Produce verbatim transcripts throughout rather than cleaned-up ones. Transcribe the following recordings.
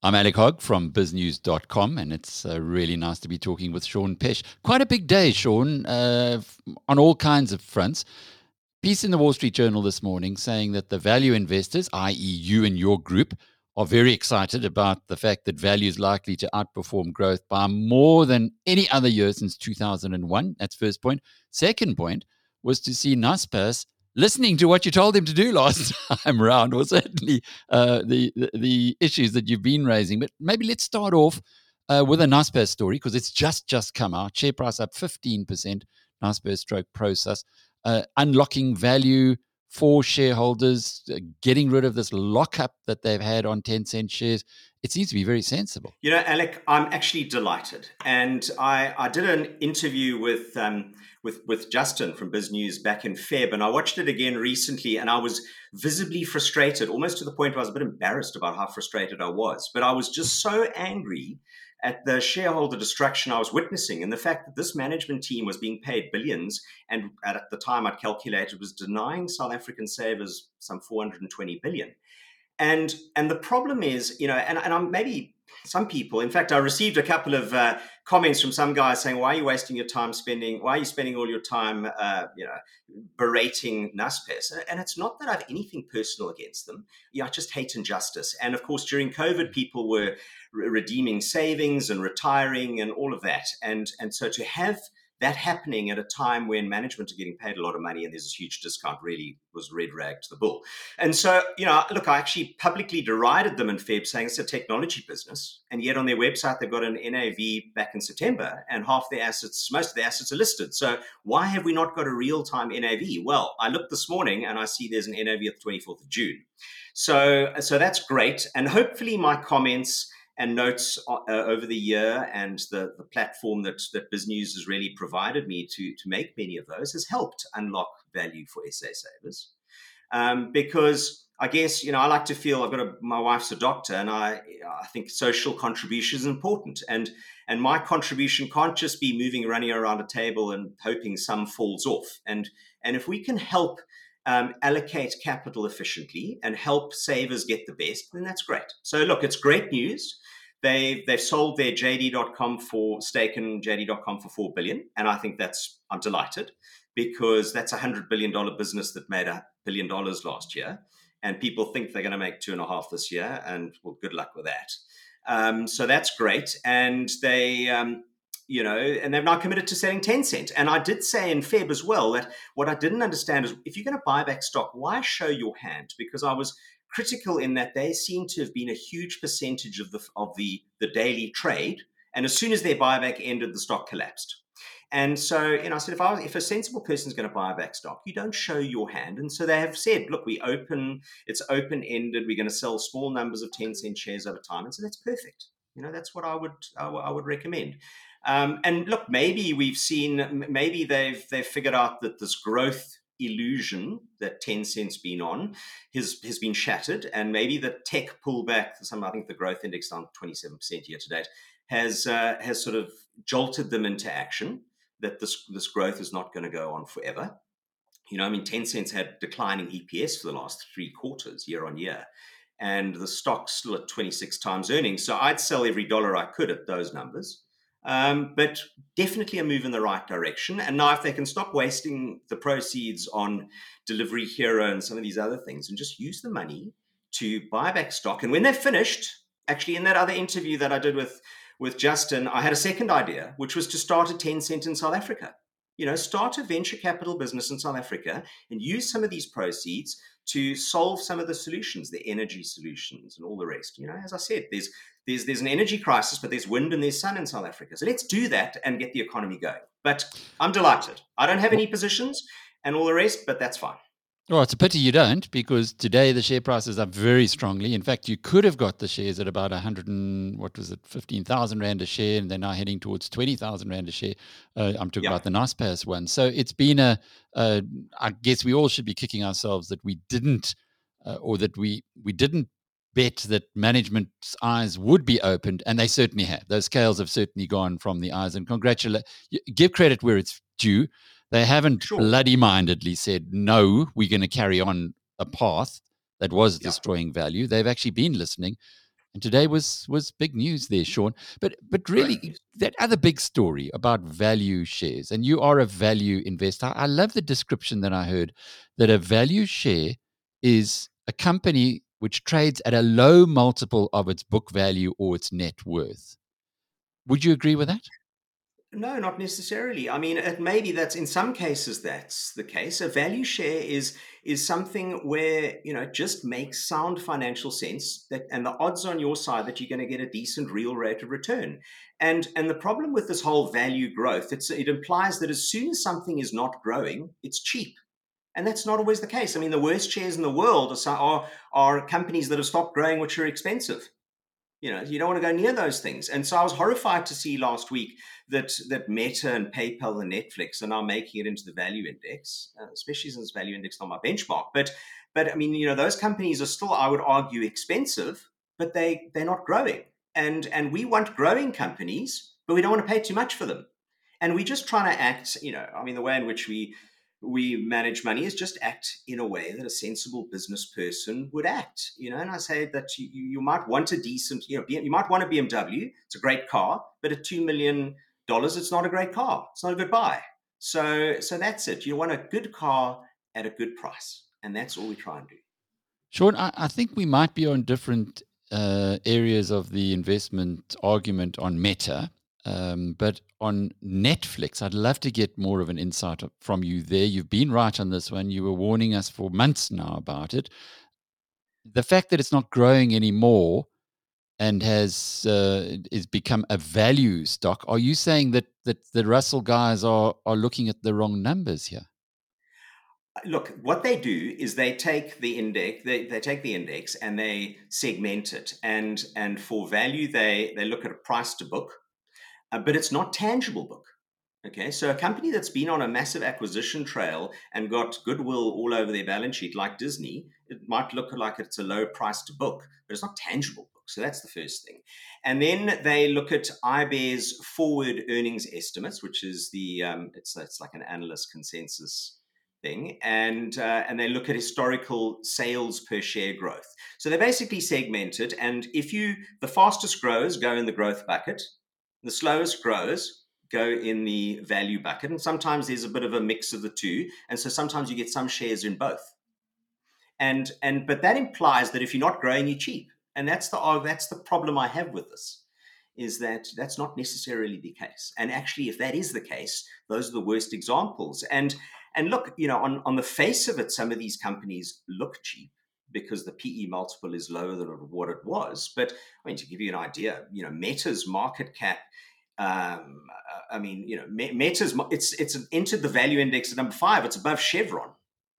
I'm Alec Hogg from biz news dot com, and it's uh, really nice to be talking with Shaun Pesh. Quite a big day, Shaun, uh, on all kinds of fronts. Piece in the Wall Street Journal this morning saying that the value investors, that is you and your group, are very excited about the fact that value is likely to outperform growth by more than any other year since two thousand one. That's first point. Second point was to see Naspers listening to what you told him to do last time around, or certainly uh, the, the the issues that you've been raising. But maybe let's start off uh, with a Naspers story, because it's just just come out. Share price up fifteen percent, Naspers stroke Prosus. Uh, unlocking value for shareholders, uh, getting rid of this lockup that they've had on Tencent shares. It seems to be very sensible. You know, Alec, I'm actually delighted. And I, I did an interview with um, with with Justin from Biz News back in Feb, and I watched it again recently, and I was visibly frustrated, almost to the point where I was a bit embarrassed about how frustrated I was. But I was just so angry at the shareholder destruction I was witnessing, and the fact that this management team was being paid billions, and at the time I'd calculated was denying South African savers some four hundred twenty billion. And and the problem is, you know, and, and I'm maybe some people, in fact, I received a couple of uh, comments from some guys saying, why are you wasting your time spending, why are you spending all your time, uh, you know, berating Naspers? And it's not that I have anything personal against them. Yeah, I just hate injustice. And of course, during COVID, people were re- redeeming savings and retiring and all of that. And, and so to have that happening at a time when management are getting paid a lot of money and there's a huge discount really was red rag to the bull. And so, you know, look, I actually publicly derided them in Feb, saying it's a technology business. And yet on their website, they've got an N A V back in September, and half their assets, most of the assets are listed. So why have we not got a real-time N A V? Well, I looked this morning and I see there's an N A V at the twenty-fourth of June. So, so that's great. And hopefully my comments and notes uh, over the year and the, the platform that, that Biz News has really provided me to, to make many of those has helped unlock value for S A savers. Um, because I guess, you know, I like to feel I've got a, my wife's a doctor, and I I think social contribution is important. And and my contribution can't just be moving, running around a table and hoping some falls off. And, and if we can help Um, allocate capital efficiently and help savers get the best, then that's great. So look, it's great news. They, they've sold their J D dot com for stake in J D dot com for four billion dollars. And I think that's, I'm delighted, because that's a one hundred billion dollars business that made a billion dollars last year. And people think they're going to make two and a half this year. And well, good luck with that. Um, so that's great. And they, um, you know, and they've now committed to selling Tencent. And I did say in Feb as well that what I didn't understand is, if you're going to buy back stock, why show your hand? Because I was critical in that they seem to have been a huge percentage of the of the, the daily trade. And as soon as their buyback ended, the stock collapsed. And so, you know, I said, if I was, if a sensible person is going to buy back stock, you don't show your hand. And so they have said, look, we open, it's open-ended. We're going to sell small numbers of Tencent shares over time. And so that's perfect. You know, that's what I would I, w- I would recommend. Um, and look, maybe we've seen, maybe they've they've figured out that this growth illusion that Tencent's been on has, has been shattered, and maybe the tech pullback, some, I think the growth index down twenty-seven percent year to date, has uh, has sort of jolted them into action, that this this growth is not going to go on forever. You know, I mean, Tencent's had declining E P S for the last three quarters, year on year, and the stock's still at twenty-six times earnings. So I'd sell every dollar I could at those numbers. Um, but definitely a move in the right direction. And now if they can stop wasting the proceeds on Delivery Hero and some of these other things and just use the money to buy back stock. And when they're finished, actually in that other interview that I did with, with Justin, I had a second idea, which was to start a Tencent in South Africa. You know, start a venture capital business in South Africa and use some of these proceeds to solve some of the solutions, the energy solutions and all the rest. You know, as I said, there's there's there's an energy crisis, but there's wind and there's sun in South Africa. So let's do that and get the economy going. But I'm delighted. I don't have any positions and all the rest, but that's fine. Well, it's a pity you don't, because today the share price is up very strongly. In fact, you could have got the shares at about one hundred and, what was it, fifteen thousand Rand a share, and they're now heading towards twenty thousand Rand a share. Uh, I'm talking Yeah. about the Naspers one. So it's been a, a, I guess we all should be kicking ourselves that we didn't, uh, or that we, we didn't bet that management's eyes would be opened, and they certainly have. Those scales have certainly gone from the eyes, and congratulate, give credit where it's due. They haven't Sure. bloody-mindedly said, no, we're going to carry on a path that was Yeah. destroying value. They've actually been listening. And today was was big news there, Sean. But but Great really, news. that other big story about value shares, and you are a value investor. I love the description that I heard that a value share is a company which trades at a low multiple of its book value or its net worth. Would you agree with that? No, not necessarily. I mean, it maybe that's in some cases that's the case. A value share is is something where you know it just makes sound financial sense that, and the odds on your side that you're going to get a decent real rate of return. And and the problem with this whole value growth, it's it implies that as soon as something is not growing, it's cheap. And that's not always the case. I mean, the worst shares in the world are, so- are, are companies that have stopped growing, which are expensive. You know, you don't want to go near those things. And so I was horrified to see last week that that Meta and PayPal and Netflix are now making it into the value index, uh, especially since value index is not my benchmark. But but I mean, you know, those companies are still, I would argue, expensive, but they they're not growing. And and we want growing companies, but we don't want to pay too much for them. And we just trying to act, you know, I mean, the way in which we we manage money is just act in a way that a sensible business person would act, you know. And I say that you, you might want a decent, you know, you might want a B M W. It's a great car, but at two million dollars, it's not a great car. It's not a good buy. So, so that's it. You want a good car at a good price, and that's all we try and do. Sean, I, I think we might be on different uh, areas of the investment argument on Meta, um, but on Netflix, I'd love to get more of an insight from you there. You've been right on this one. You were warning us for months now about it. The fact that it's not growing anymore and has uh, is become a value stock. Are you saying that that the Russell guys are are looking at the wrong numbers here? Look, what they do is they take the index, they, they take the index and they segment it. And and for value, they they look at a price to book, uh, but it's not tangible book. Okay, so a company that's been on a massive acquisition trail and got goodwill all over their balance sheet, like Disney, it might look like it's a low price to book, but it's not tangible book. So that's the first thing. And then they look at I B E R's forward earnings estimates, which is the um, it's it's like an analyst consensus thing, and uh, and they look at historical sales per share growth. So they basically segment it, and if you the fastest growers go in the growth bucket, the slowest growers go in the value bucket, and sometimes there's a bit of a mix of the two, and so sometimes you get some shares in both. And and but that implies that if you're not growing, you're cheap, and that's the oh, that's the problem I have with this, is that that's not necessarily the case. And actually, if that is the case, those are the worst examples. And and look, you know, on on the face of it, some of these companies look cheap because the P E multiple is lower than what it was. But I mean, to give you an idea, you know, Meta's market cap, um, I mean, you know, Meta's it's it's entered the value index at number five. It's above Chevron,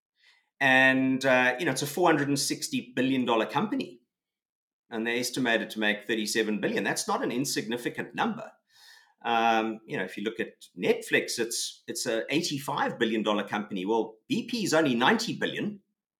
and uh, you know, it's a four hundred sixty billion dollar company, and they estimated to make thirty-seven billion. That's not an insignificant number. Um, you know, if you look at Netflix, it's it's a eighty-five billion dollar company. Well, B P is only ninety billion,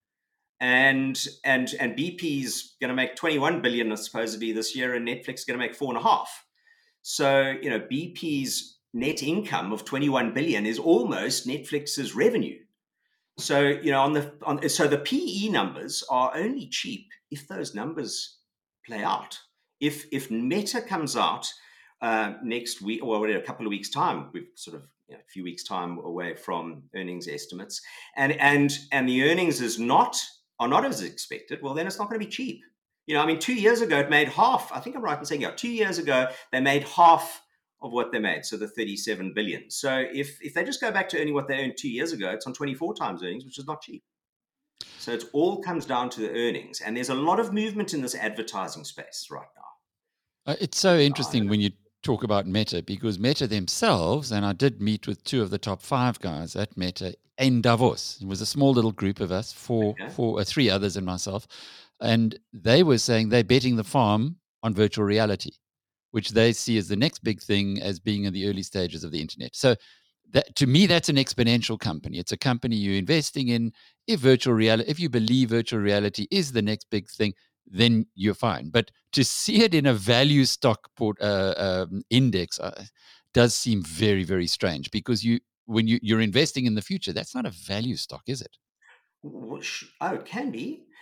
and and and B P's going to make twenty-one billion supposedly this year, and Netflix is going to make four and a half. So, you know, B P's net income of twenty-one billion is almost Netflix's revenue. So, you know, on the on so the P E numbers are only cheap if those numbers play out. If if Meta comes out uh, next week or a couple of weeks time, we've sort of you know, a few weeks time away from earnings estimates, and and and the earnings is not are not as expected. Well, then it's not going to be cheap. You know, I mean, two years ago it made half. I think I'm right in saying, yeah, two years ago they made half of what they made, so the thirty-seven billion. So if if they just go back to earning what they earned two years ago, it's on twenty-four times earnings, which is not cheap. So it all comes down to the earnings, and there's a lot of movement in this advertising space right now. Uh, it's so You know, I don't interesting know. when you talk about Meta because Meta themselves, and I did meet with two of the top five guys at Meta in Davos. It was a small little group of us, four, Okay. four, uh, three others and myself, and they were saying they're betting the farm on virtual reality, which they see as the next big thing as being in the early stages of the internet. So that to me, that's an exponential company. It's a company you're investing in. If virtual reality, if you believe virtual reality is the next big thing, then you're fine. But to see it in a value stock port, uh, um, index uh, does seem very, very strange because you when you, you're investing in the future, that's not a value stock, is it? Oh, it can be.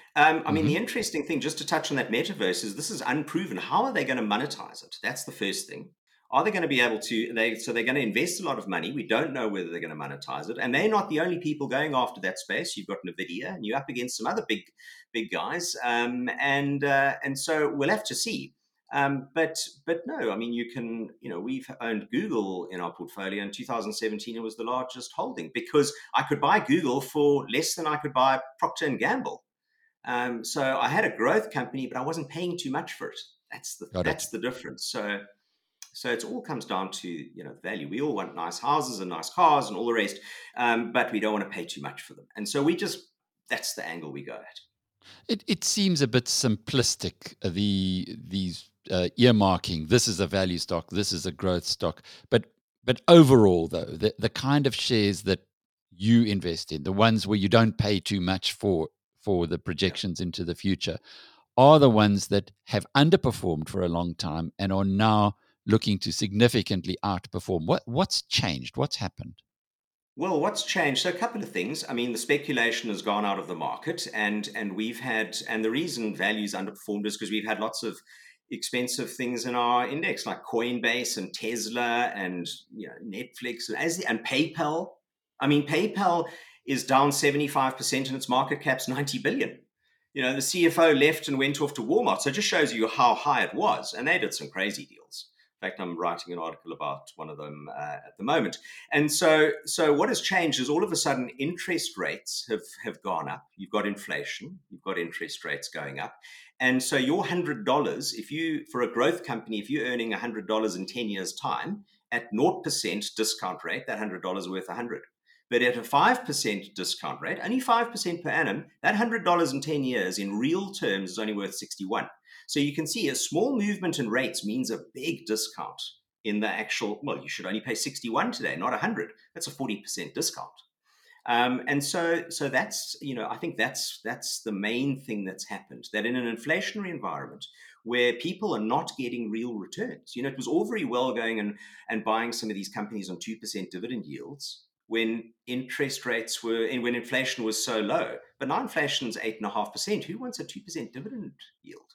Um, I mean, Hmm. the interesting thing, just to touch on that metaverse, is this is unproven. How are they going to monetize it? That's the first thing. Are they going to be able to? They so they're going to invest a lot of money. We don't know whether they're going to monetize it, and they're not the only people going after that space. You've got Nvidia, and you're up against some other big, big guys, um, and uh, and so we'll have to see. Um, but but no, I mean, you can, you know, we've owned Google in our portfolio. In two thousand seventeen, it was the largest holding because I could buy Google for less than I could buy Procter and Gamble. Um, so I had a growth company, but I wasn't paying too much for it. That's the Got it. that's the difference. So so it all comes down to, you know, value. We all want nice houses and nice cars and all the rest, um, but we don't want to pay too much for them. And so we just that's the angle we go at. It it seems a bit simplistic. uh, The these uh, earmarking. This is a value stock. This is a growth stock. But but overall, though, the the kind of shares that you invest in, the ones where you don't pay too much for for the Yeah. projections into the future, are the ones that have underperformed for a long time and are now looking to significantly outperform. What what's changed? What's happened? Well, what's changed? So a couple of things. I mean, the speculation has gone out of the market, and and we've had, and the reason values underperformed is because we've had lots of expensive things in our index, like Coinbase and Tesla and, you know, Netflix and as the, and PayPal. I mean, PayPal is down seventy-five percent and its market cap's ninety billion. You know, the C F O left and went off to Walmart. So it just shows you how high it was. And they did some crazy deals. In fact, I'm writing an article about one of them uh, at the moment. And so, so what has changed is all of a sudden interest rates have, have gone up. You've got inflation, you've got interest rates going up. And so your one hundred dollars, if you, for a growth company, if you're earning one hundred dollars in ten years' time at zero percent discount rate, that one hundred dollars is worth one hundred dollars. But at a five percent discount rate, only five percent per annum, that one hundred dollars in ten years in real terms is only worth sixty-one. So you can see a small movement in rates means a big discount in the actual, well, you should only pay sixty-one today, not one hundred. That's a forty percent discount. Um, and so, so that's, you know, I think that's that's the main thing that's happened. That in an inflationary environment where people are not getting real returns, you know, it was all very well going and and buying some of these companies on two percent dividend yields when interest rates were and when inflation was so low. But now inflation's eight and a half percent. Who wants a two percent dividend yield?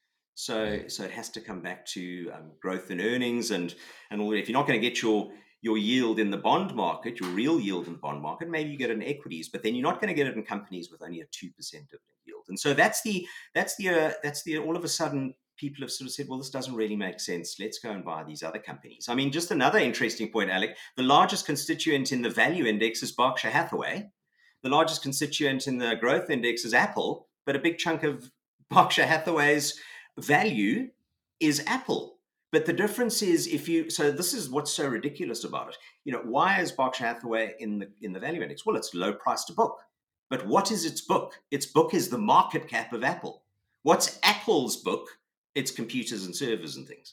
Yeah. So, so it has to come back to um, growth in earnings and and all that. If you're not going to get your your yield in the bond market, your real yield in the bond market, maybe you get it in equities, but then you're not going to get it in companies with only a two percent dividend yield. And so that's the that's the uh, that's the all of a sudden people have sort of said, well, this doesn't really make sense. Let's go and buy these other companies. I mean, just another interesting point, Alec. The largest constituent in the value index is Berkshire Hathaway. The largest constituent in the growth index is Apple, but a big chunk of Berkshire Hathaway's value is Apple. But the difference is if you so this is what's so ridiculous about it. You know, why is Berkshire Hathaway in the in the value index? Well, it's low price to book. But what is its book? Its book is the market cap of Apple. What's Apple's book? It's computers and servers and things.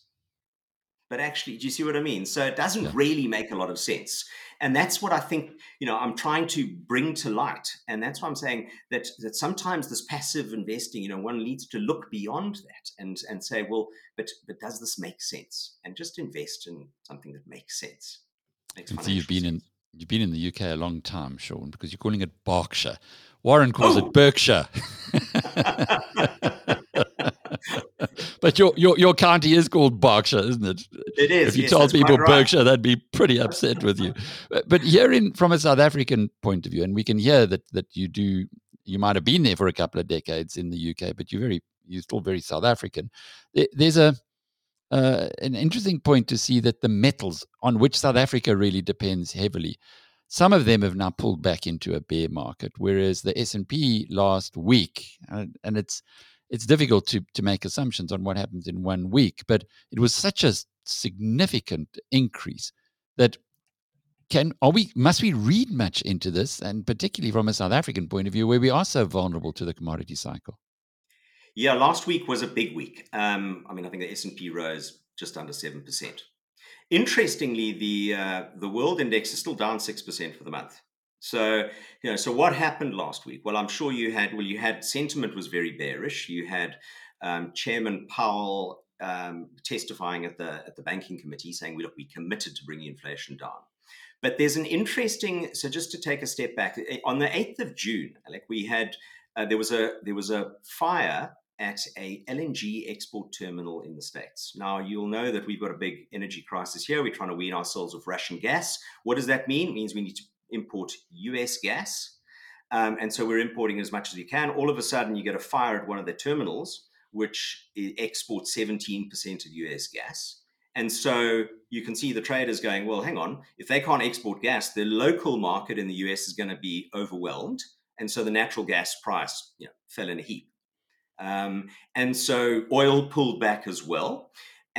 But actually, do you see what I mean? So it doesn't Yeah. really make a lot of sense. And that's what I think, you know, I'm trying to bring to light. And that's why I'm saying that that sometimes this passive investing, you know, one needs to look beyond that and and say, well, but but does this make sense? And just invest in something that makes sense, makes And so you've financial been in sense. you've been in the U K a long time, Sean, because you're calling it Berkshire. Warren calls it Oh, Berkshire. But your, your your county is called Berkshire, isn't it? it If is. you Yes, told that's people quite right. Berkshire, they'd be pretty upset with you. But, but hearing from a South African point of view, and we can hear that that you do, you might have been there for a couple of decades in the U K, but you're very, you're still very South African. There, there's a uh, an interesting point to see that the metals on which South Africa really depends heavily, some of them have now pulled back into a bear market, whereas the S and P last week, uh, and it's it's difficult to to make assumptions on what happens in one week, but it was such a significant increase that can are we must we read much into this, and particularly from a South African point of view, where we are so vulnerable to the commodity cycle. Yeah, last week was a big week. Um, I mean, I think the S and P rose just under seven percent. Interestingly, the uh, the world index is still down six percent for the month. So, you know, so what happened last week? Well, I'm sure you had. Well, you had sentiment was very bearish. You had um, Chairman Powell um, testifying at the at the banking committee saying, "We look, we committed to bringing inflation down." But there's an interesting. So, just to take a step back, on the eighth of June, like we had uh, there was a there was a fire at a L N G export terminal in the States. Now, you'll know that we've got a big energy crisis here. We're trying to wean ourselves of Russian gas. What does that mean? It means we need to import U S gas. Um, and so we're importing as much as we can. All of a sudden, you get a fire at one of the terminals, which exports seventeen percent of U S gas. And so you can see the traders going, well, hang on, if they can't export gas, the local market in the U S is going to be overwhelmed. And so the natural gas price, you know, fell in a heap. Um, and so oil pulled back as well.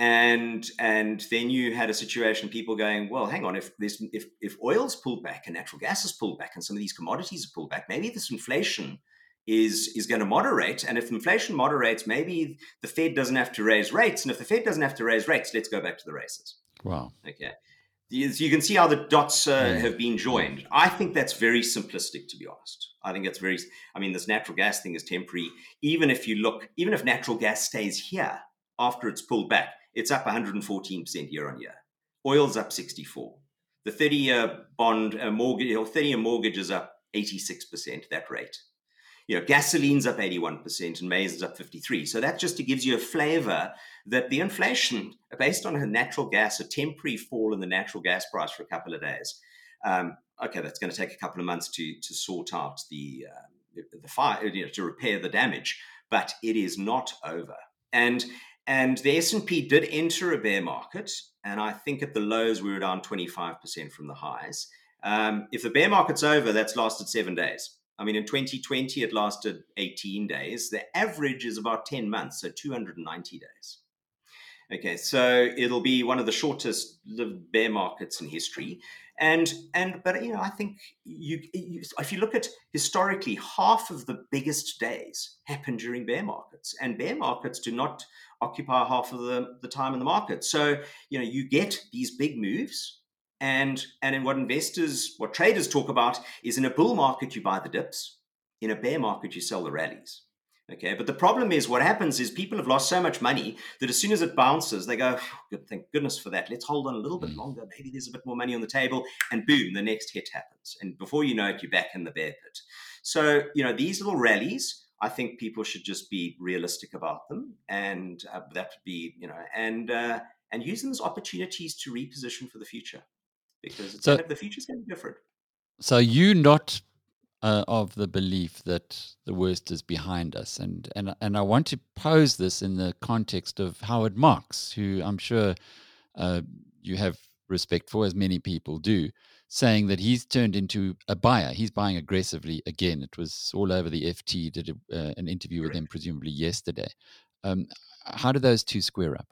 And and then you had a situation, people going, well, hang on, if this if if oil's pulled back and natural gas is pulled back and some of these commodities are pulled back, maybe this inflation is is going to moderate. And if inflation moderates, maybe the Fed doesn't have to raise rates. And if the Fed doesn't have to raise rates, let's go back to the races. Wow. Okay. So you can see how the dots uh, Mm. have been joined. I think that's very simplistic, to be honest. I think it's very, I mean, this natural gas thing is temporary. Even if you look, even if natural gas stays here after it's pulled back, it's up one hundred fourteen percent year on year. Oil's up sixty-four. The thirty-year bond uh, mortgage, or thirty-year mortgage is up eighty-six percent, that rate. You know, gasoline's up eighty-one percent and maize is up fifty-three. So that just gives you a flavor that the inflation, based on a natural gas, a temporary fall in the natural gas price for a couple of days, um, okay, that's going to take a couple of months to to sort out the um, the fire, you know, to repair the damage, but it is not over. And and the S and P did enter a bear market, and I think at the lows we were down twenty-five percent from the highs. Um, if the bear market's over, that's lasted seven days. I mean, in twenty twenty, it lasted eighteen days. The average is about ten months, so two hundred ninety days. Okay, so it'll be one of the shortest lived bear markets in history. And, and but, you know, I think you, you, if you look at historically, half of the biggest days happen during bear markets. And bear markets do not occupy half of the, the time in the market. So, you know, you get these big moves. And, and in what investors, what traders talk about is in a bull market, you buy the dips. In a bear market, you sell the rallies. Okay, but the problem is what happens is people have lost so much money that as soon as it bounces, they go, good, thank goodness for that. Let's hold on a little bit longer. Maybe there's a bit more money on the table. And boom, the next hit happens. And before you know it, you're back in the bear pit. So, you know, these little rallies, I think people should just be realistic about them. And uh, that would be, you know, and uh, and use them as opportunities to reposition for the future. Because it's So, gonna, the future's going to be different. so you not uh, of the belief that the worst is behind us, and and and I want to pose this in the context of Howard Marks, who I'm sure uh, you have respect for, as many people do, saying that he's turned into a buyer. He's buying aggressively again. It was all over the F T. Did a, uh, an interview with him presumably yesterday. Um, how do those two square up?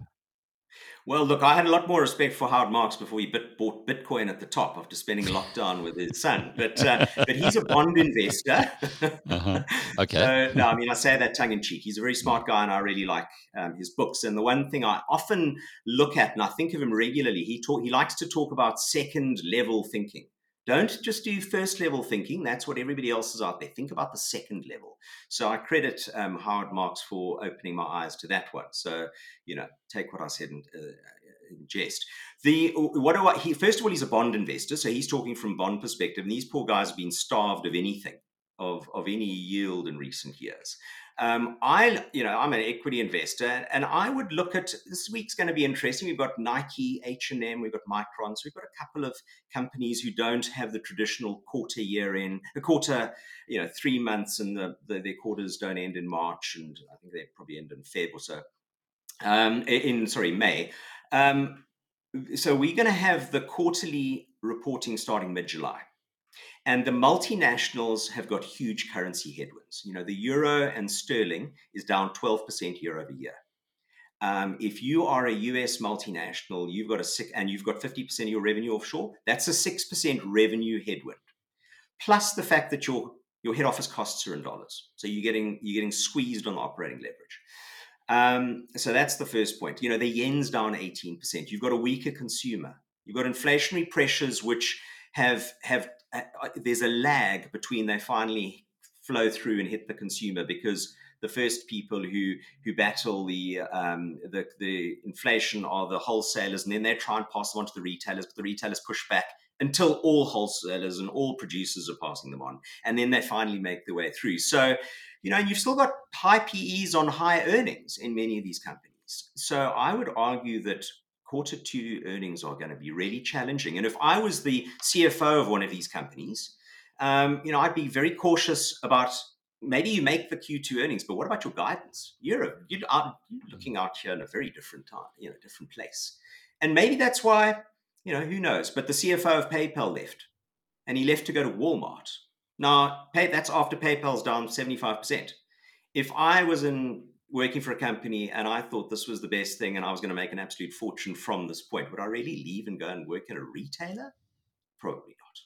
Well, look, I had a lot more respect for Howard Marks before he bit, bought Bitcoin at the top after spending a lockdown with his son. But uh, but he's a bond investor. Uh-huh. Okay. So, no, I mean, I say that tongue in cheek. He's a very smart guy, and I really like um, his books. And the one thing I often look at, and I think of him regularly, he talk, he likes to talk about second level thinking. Don't just do first level thinking. That's what everybody else is out there. Think about the second level. So I credit um, Howard Marks for opening my eyes to that one. So, you know, take what I said in, uh, in jest. The what do I? He, first of all, he's a bond investor, so he's talking from bond perspective. And these poor guys have been starved of anything, of of any yield in recent years. Um, I, you know, I'm an equity investor, and I would look at this week's going to be interesting. We've got Nike, H and M, we've got Micron, so we've got a couple of companies who don't have the traditional quarter year in a quarter, you know, three months, and the, the their quarters don't end in March, and I think they probably end in Feb or so. Um, in sorry May. Um, so we're going to have the quarterly reporting starting mid-July. And the multinationals have got huge currency headwinds. You know, the euro and sterling is down twelve percent year over year. Um, if you are a U S multinational, you've got a six, and you've got fifty percent of your revenue offshore, that's a six percent revenue headwind. Plus the fact that your your head office costs are in dollars. So you're getting you're getting squeezed on the operating leverage. Um, so that's the first point. You know, the yen's down eighteen percent. You've got a weaker consumer. You've got inflationary pressures which have have uh, there's a lag between they finally flow through and hit the consumer, because the first people who who battle the um, the the inflation are the wholesalers, and then they try and pass them on to the retailers, but the retailers push back until all wholesalers and all producers are passing them on, and then they finally make their way through. So, you know, and you've still got high P Es on high earnings in many of these companies. So I would argue that quarter two earnings are going to be really challenging. And if I was the C F O of one of these companies, um, you know, I'd be very cautious about maybe you make the Q two earnings, but what about your guidance? You're, a, you're, out, you're looking out here in a very different time, you know, different place. And maybe that's why, you know, who knows? But the C F O of PayPal left, and he left to go to Walmart. Now, pay, that's after PayPal's down seventy-five percent. If I was in working for a company and I thought this was the best thing and I was going to make an absolute fortune from this point, would I really leave and go and work in a retailer? Probably not.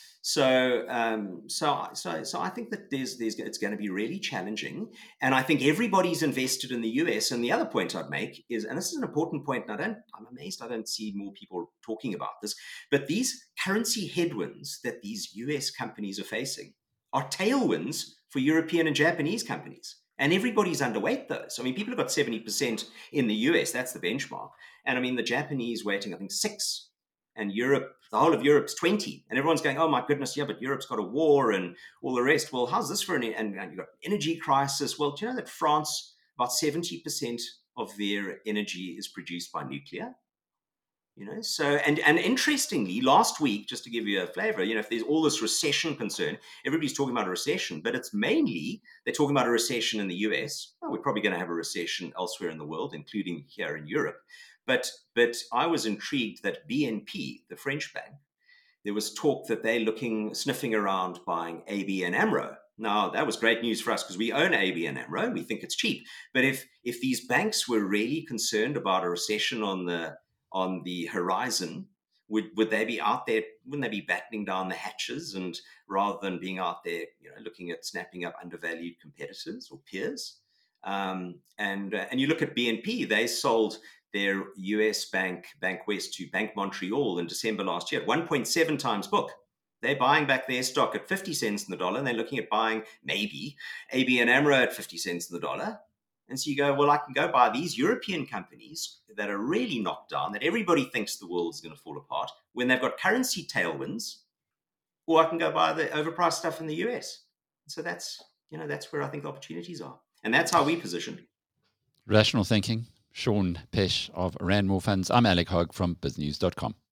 So, um, so, so, so I think that there's, there's, it's going to be really challenging, and I think everybody's invested in the U S. And the other point I'd make is, and this is an important point, and I don't, I'm amazed I don't see more people talking about this, but these currency headwinds that these U S companies are facing are tailwinds for European and Japanese companies. And everybody's underweight those. I mean, people have got seventy percent in the U S, that's the benchmark. And I mean, the Japanese weighting, I think, six. And Europe, the whole of Europe's twenty. And everyone's going, oh my goodness, yeah, but Europe's got a war and all the rest. Well, how's this for an, and, and you've got energy crisis. Well, do you know that France, about seventy percent of their energy is produced by nuclear? You know, so, and, and interestingly, last week, just to give you a flavor, you know, if there's all this recession concern, everybody's talking about a recession, but it's mainly, they're talking about a recession in the U S. Oh, we're probably going to have a recession elsewhere in the world, including here in Europe. But, but I was intrigued that B N P, the French bank, there was talk that they're looking, sniffing around buying A B N AMRO. Now, that was great news for us because we own A B N AMRO and we think it's cheap. But if, if these banks were really concerned about a recession on the, on the horizon, would, would they be out there, wouldn't they be battening down the hatches, and rather than being out there, you know, looking at snapping up undervalued competitors or peers? Um, and, uh, and you look at B N P, they sold their U S bank, Bank West, to Bank Montreal in December last year at one point seven times book. They're buying back their stock at fifty cents in the dollar, and they're looking at buying maybe A B N AMRO at fifty cents in the dollar. And so you go, well, I can go buy these European companies that are really knocked down, that everybody thinks the world is going to fall apart, when they've got currency tailwinds, or I can go buy the overpriced stuff in the U S. So that's, you know, that's where I think the opportunities are. And that's how we position. Rational thinking. Shaun Peche of Rand More Funds. I'm Alec Hogg from biz news dot com.